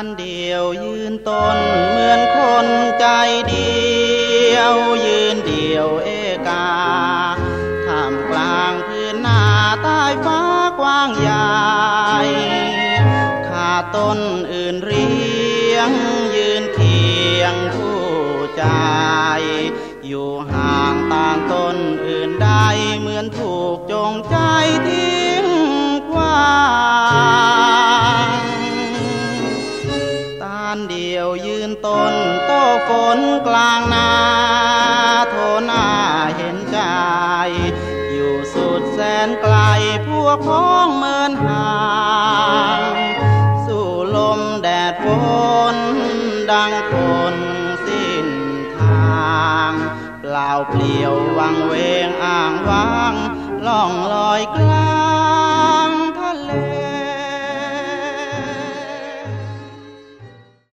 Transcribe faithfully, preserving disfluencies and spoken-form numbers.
เดียวยืนต้นเหมือนคนใจเดียวยืนเดียวเอกาท่ามกลางพื้นหน้าใต้ฟ้ากว้างใหญ่ขาต้นอื่นเรียงยืนเคียงผู้ใจอยู่ห่างต่างต้นอื่นใดเหมือนถูกจงใจทิ้งขว้างตาลเดียวยืนต้นโต้ฝนกลางนาโทน่าเห็นใจอยู่สุดแสนไกลพวกพ้องเมินห่างสู่ลมแดดฝนดังคนสิ้นทางเปล่าเปลี่ยววังเวงอ้างว้างล่องลอยไกล